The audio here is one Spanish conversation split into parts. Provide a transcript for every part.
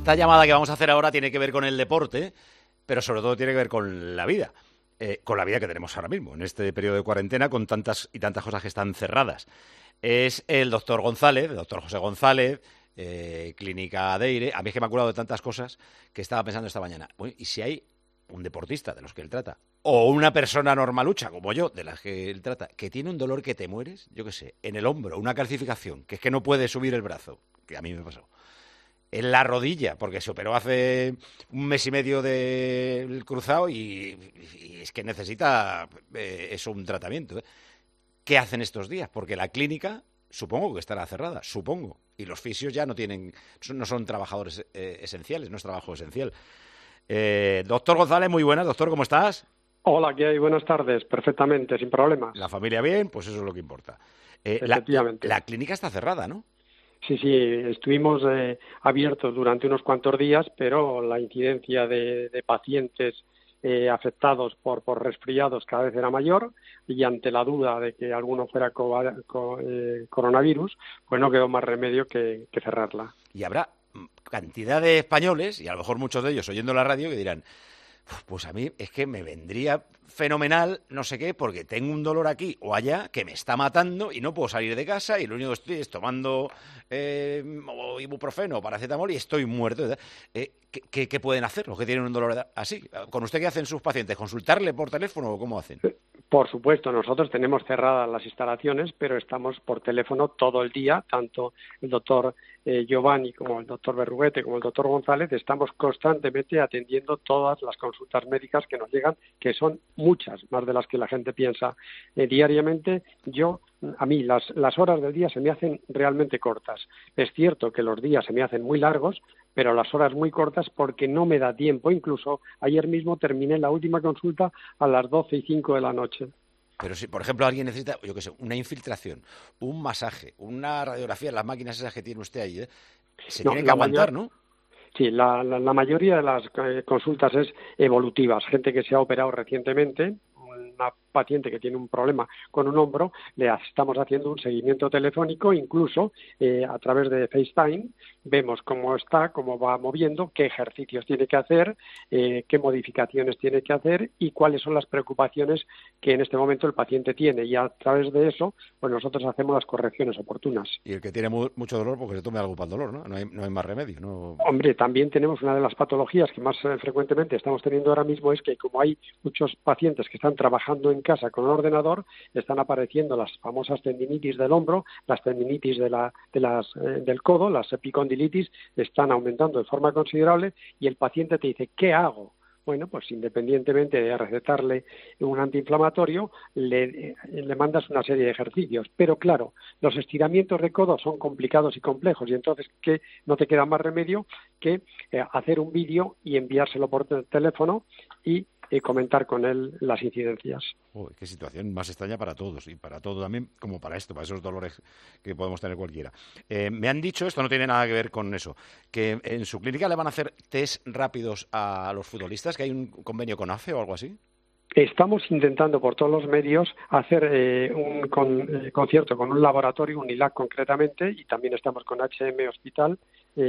esta llamada que vamos a hacer ahora tiene que ver con el deporte, pero sobre todo tiene que ver con la vida. Con la vida que tenemos ahora mismo, en este periodo de cuarentena, con tantas y tantas cosas que están cerradas. Es el doctor González, el doctor José González, Clínica Deire. A mí es que me ha curado de tantas cosas que estaba pensando esta mañana. Bueno, ¿y si hay un deportista de los que él trata, o una persona normalucha como yo, de las que él trata, que tiene un dolor que te mueres, yo qué sé, en el hombro, una calcificación, que es que no puede subir el brazo, que a mí me pasó, en la rodilla, porque se operó hace un mes y medio del cruzado y es que necesita eso, un tratamiento. ¿Qué hacen estos días? Porque la clínica, supongo que estará cerrada, supongo, y los fisios ya no son trabajadores esenciales, no es trabajo esencial. Doctor González, muy buenas. Doctor, ¿cómo estás? Hola, ¿qué hay? Buenas tardes. Perfectamente, sin problemas. ¿La familia bien? Pues eso es lo que importa. Efectivamente. La clínica está cerrada, ¿no? Sí, estuvimos abiertos durante unos cuantos días, pero la incidencia de pacientes afectados por resfriados cada vez era mayor y ante la duda de que alguno fuera coronavirus, pues no quedó más remedio que cerrarla. Y habrá cantidad de españoles, y a lo mejor muchos de ellos oyendo la radio, que dirán, pues a mí es que me vendría fenomenal, no sé qué, porque tengo un dolor aquí o allá que me está matando y no puedo salir de casa y lo único que estoy es tomando ibuprofeno o paracetamol y estoy muerto. ¿Qué pueden hacer los que tienen un dolor así? ¿Con usted qué hacen sus pacientes? ¿Consultarle por teléfono o cómo hacen? Por supuesto, nosotros tenemos cerradas las instalaciones, pero estamos por teléfono todo el día, tanto el doctor Giovanni como el doctor Berruguete como el doctor González, estamos constantemente atendiendo todas las consultas médicas que nos llegan, que son muchas, más de las que la gente piensa diariamente. A mí las horas del día se me hacen realmente cortas. Es cierto que los días se me hacen muy largos, pero las horas muy cortas porque no me da tiempo. Incluso ayer mismo terminé la última consulta a las 12:05 de la noche. Pero si, por ejemplo, alguien necesita, yo qué sé, una infiltración, un masaje, una radiografía, las máquinas esas que tiene usted ahí, se tiene que aguantar, ¿no? Sí, la mayoría de las consultas es evolutivas. Gente que se ha operado recientemente, una paciente que tiene un problema con un hombro, le estamos haciendo un seguimiento telefónico, incluso a través de FaceTime, vemos cómo está, cómo va moviendo, qué ejercicios tiene que hacer, qué modificaciones tiene que hacer y cuáles son las preocupaciones que en este momento el paciente tiene. Y a través de eso, pues nosotros hacemos las correcciones oportunas. Y el que tiene mucho dolor, porque se tome algo para el dolor, ¿no? No hay más remedio, ¿no? Hombre, también tenemos una de las patologías que más frecuentemente estamos teniendo ahora mismo, es que como hay muchos pacientes que están trabajando en casa con un ordenador, están apareciendo las famosas tendinitis del hombro, las tendinitis del codo, las epicondilitis, están aumentando de forma considerable y el paciente te dice, ¿qué hago? Bueno, pues independientemente de recetarle un antiinflamatorio, le mandas una serie de ejercicios. Pero claro, los estiramientos de codo son complicados y complejos y entonces ¿qué? No te queda más remedio que hacer un vídeo y enviárselo por teléfono y comentar con él las incidencias. Qué situación más extraña para todos y para todo también, como para esto, para esos dolores que podemos tener cualquiera. Me han dicho, esto no tiene nada que ver con eso, que en su clínica le van a hacer test rápidos a los futbolistas, que hay un convenio con AFE o algo así. Estamos intentando por todos los medios hacer un concierto con un laboratorio, Unilac concretamente, y también estamos con HM Hospital,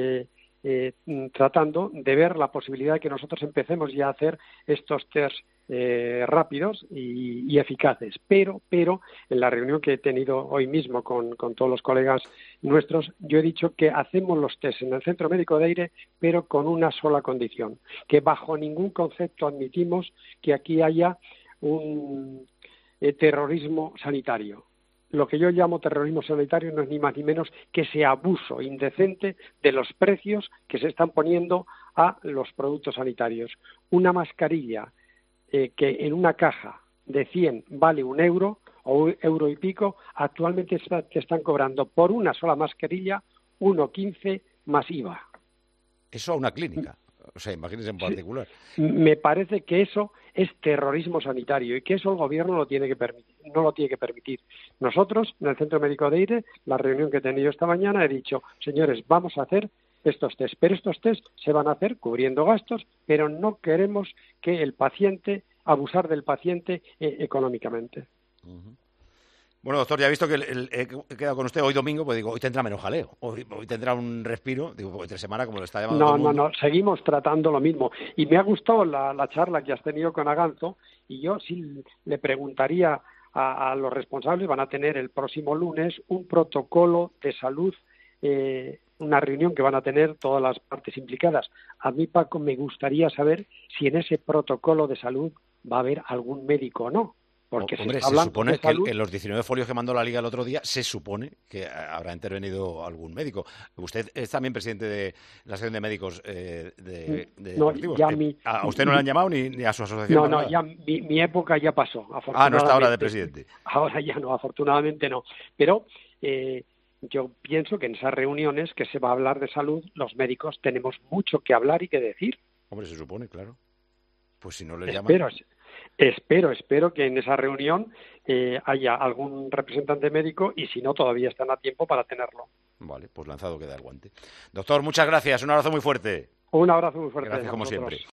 tratando de ver la posibilidad de que nosotros empecemos ya a hacer estos test rápidos y eficaces. Pero en la reunión que he tenido hoy mismo con todos los colegas nuestros, yo he dicho que hacemos los test en el Centro Médico Deire, pero con una sola condición, que bajo ningún concepto admitimos que aquí haya un terrorismo sanitario. Lo que yo llamo terrorismo sanitario no es ni más ni menos que ese abuso indecente de los precios que se están poniendo a los productos sanitarios. Una mascarilla que en una caja de 100 vale €1 o €1 y pico, actualmente te están cobrando por una sola mascarilla 1,15 más IVA. Eso a una clínica. O sea, imagínense en particular. Sí, me parece que eso es terrorismo sanitario y que eso el gobierno no lo tiene que permitir. Nosotros, en el Centro Médico Deire, la reunión que he tenido esta mañana, he dicho, señores, vamos a hacer estos test, pero estos test se van a hacer cubriendo gastos, pero no queremos que abusar del paciente económicamente. Uh-huh. Bueno, doctor, ya he visto que he quedado con usted hoy domingo, pues digo, hoy tendrá menos jaleo, hoy tendrá un respiro, digo, porque entre semana, como lo está llamando todo el mundo. No, seguimos tratando lo mismo. Y me ha gustado la charla que has tenido con Aganzo, y yo sí le preguntaría a los responsables, van a tener el próximo lunes un protocolo de salud, una reunión que van a tener todas las partes implicadas. A mí, Paco, me gustaría saber si en ese protocolo de salud va a haber algún médico o no. Porque Hombre, se supone que en los 19 folios que mandó la Liga el otro día, se supone que habrá intervenido algún médico. Usted es también presidente de la Asociación de Médicos Deportivos. ¿A usted no le han llamado ni a su asociación? No, ya mi época ya pasó, afortunadamente. No está ahora de presidente. Ahora ya no, afortunadamente no. Pero yo pienso que en esas reuniones que se va a hablar de salud, los médicos tenemos mucho que hablar y que decir. Hombre, se supone, claro. Pues si no le llaman... Espero que en esa reunión haya algún representante médico, y si no, todavía están a tiempo para tenerlo. Vale, pues lanzado queda el guante. Doctor, muchas gracias. Un abrazo muy fuerte. Un abrazo muy fuerte. Gracias como siempre.